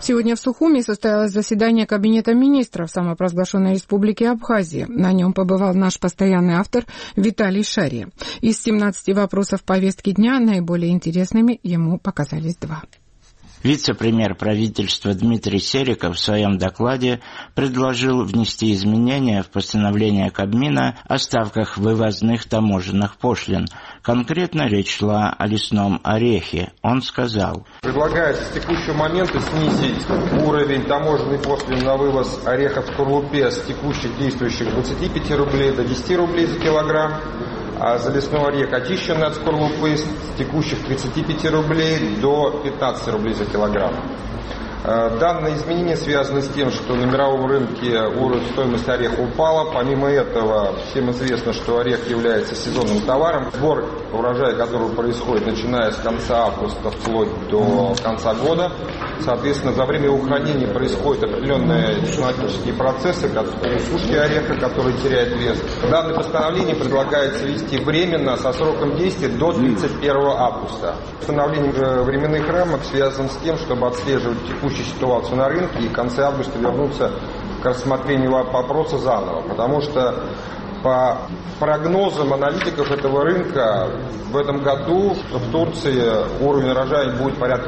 Сегодня в Сухуми состоялось заседание Кабинета министров самопровозглашенной Республики Абхазия. На нем побывал наш постоянный автор Виталий Шария. Из 17 вопросов повестки дня наиболее интересными ему показались 2. Вице-премьер правительства Дмитрий Сериков в своем докладе предложил внести изменения в постановление Кабмина о ставках вывозных таможенных пошлин. Конкретно речь шла о лесном орехе. Он сказал: предлагается с текущего момента снизить уровень таможенной пошлины на вывоз ореха в скорлупе с текущих действующих 25 рублей до 10 рублей за килограмм, а за лесной орех, очищенный от скорлупы, с текущих 35 рублей до 15 рублей за килограмм. Данные изменения связаны с тем, что на мировом рынке стоимость ореха упала. Помимо этого, всем известно, что орех является сезонным товаром. Сбор урожая, который происходит начиная с конца августа вплоть до конца года. Соответственно, за время его хранения происходят определенные технологические процессы, как сушки ореха, который теряет вес. Данное постановление предлагается ввести временно со сроком действия до 31 августа. Установление временных рамок связано с тем, чтобы отслеживать текущую ситуацию на рынке и в конце августа вернуться к рассмотрению вопроса заново. Потому что по прогнозам аналитиков этого рынка в этом году в Турции уровень урожая будет порядка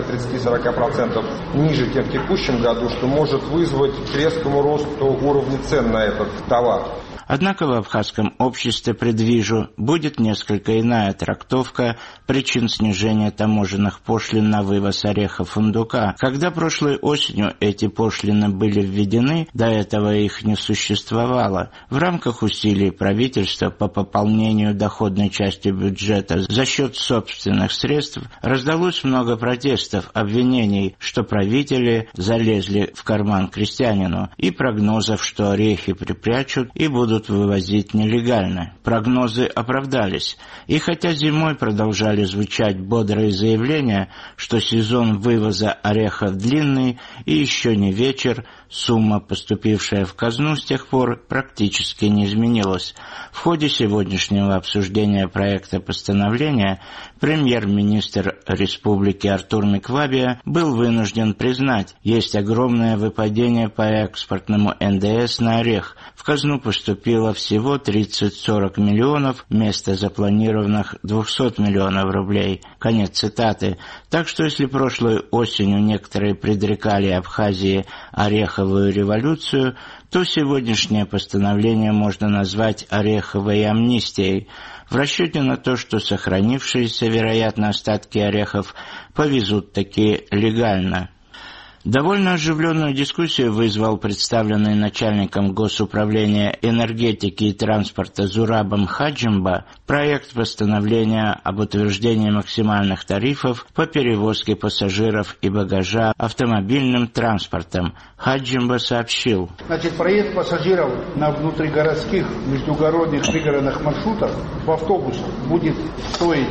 30-40% ниже, чем в текущем году, что может вызвать к резкому росту уровня цен на этот товар. Однако в абхазском обществе, предвижу, будет несколько иная трактовка причин снижения таможенных пошлин на вывоз ореха фундука. Когда прошлой осенью эти пошлины были введены, до этого их не существовало. В рамках усилий правительства по пополнению доходной части бюджета за счет собственных средств раздалось много протестов, обвинений, что правители залезли в карман крестьянину, и прогнозов, что орехи припрячут и будут вывозить нелегально. Прогнозы оправдались. И хотя зимой продолжали звучать бодрые заявления, что сезон вывоза орехов длинный и еще не вечер, сумма, поступившая в казну с тех пор, практически не изменилась. В ходе сегодняшнего обсуждения проекта постановления премьер-министр республики Артур Миквабия был вынужден признать, есть огромное выпадение по экспортному НДС на орех. В казну поступило всего 30-40 миллионов вместо запланированных 200 миллионов рублей. Конец цитаты. Так что если прошлой осенью некоторые предрекали Абхазии ореховую революцию, то сегодняшнее постановление можно назвать ореховой амнистией, в расчете на то, что сохранившиеся, вероятно, остатки орехов повезут таки легально. Довольно оживленную дискуссию вызвал представленный начальником Госуправления энергетики и транспорта Зурабом Хаджимба проект постановления об утверждении максимальных тарифов по перевозке пассажиров и багажа автомобильным транспортом. Хаджимба сообщил: проезд пассажиров на внутригородских, междугородных, пригородных маршрутах в автобусах будет стоить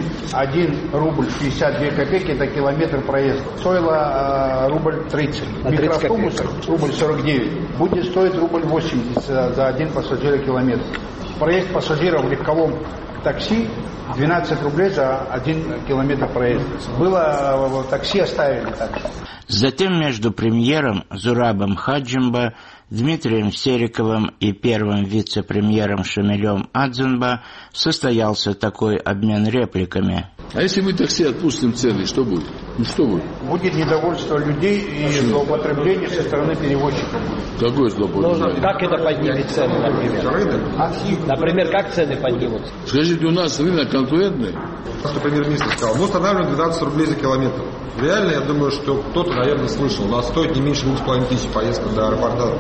1 рубль 62 копейки, это километр проезда. Стоило рубль 30. В микроавтобусах рубль 49 будет стоить рубль 80 за один пассажир-километр. Проезд пассажиров в легковом такси 12 рублей за 1 километр проезда. Было в такси, оставили так. Затем между премьером Зурабом Хаджимба, Дмитрием Сериковым и первым вице-премьером Шамилем Адзенба состоялся такой обмен репликами. А если мы такси отпустим цены, что будет? Что будет? Будет недовольство людей и злоупотребление со стороны перевозчиков. Какое злоупотребление? Как это поднимет цены, например? Например, как цены поднимутся? Скажите, у нас рынок конкурентный? Что премьер-министр сказал, мы устанавливаем 12 рублей за километр. Реально, я думаю, что кто-то, наверное, слышал. У нас стоит не меньше 2500 поездка до аэропорта.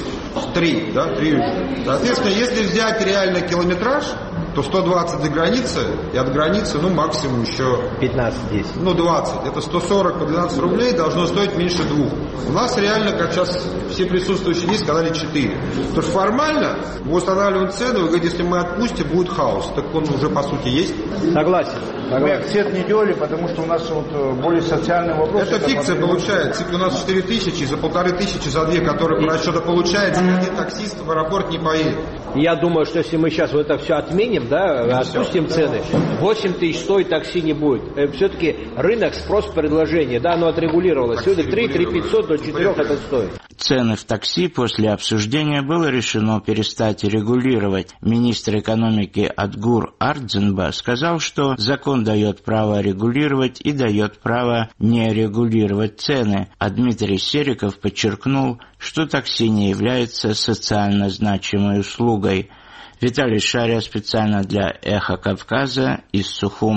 3, да? 3. Соответственно, если взять реально километраж, то 120 до границы, и от границы, максимум еще 15-10. 20. Это 140 по 12 рублей должно стоить меньше 2. У нас реально, как сейчас все присутствующие есть, сказали 4. То есть формально мы устанавливаем цену, вы говорите, если мы отпустим, будет хаос. Так он уже по сути есть. Согласен. Мы акцент не делали, потому что у нас более социальный вопрос. Это фикция получается. Если у нас 4000, за 1500, за 2, которые по расчету получается, ни один таксист в аэропорт не поедет. Я думаю, что если мы сейчас это все отменим, допустим, цены, 8 тысяч стоить такси не будет. Все-таки рынок, спрос, предложение, оно отрегулировалось. Сегодня 3 500 до 4 это стоит. Цены в такси после обсуждения было решено перестать регулировать. Министр экономики Адгур Ардзенба сказал, что закон дает право регулировать и дает право не регулировать цены. А Дмитрий Сериков подчеркнул, что такси не является социально значимой услугой. Виталий Шария специально для «Эхо Кавказа» из Сухуми.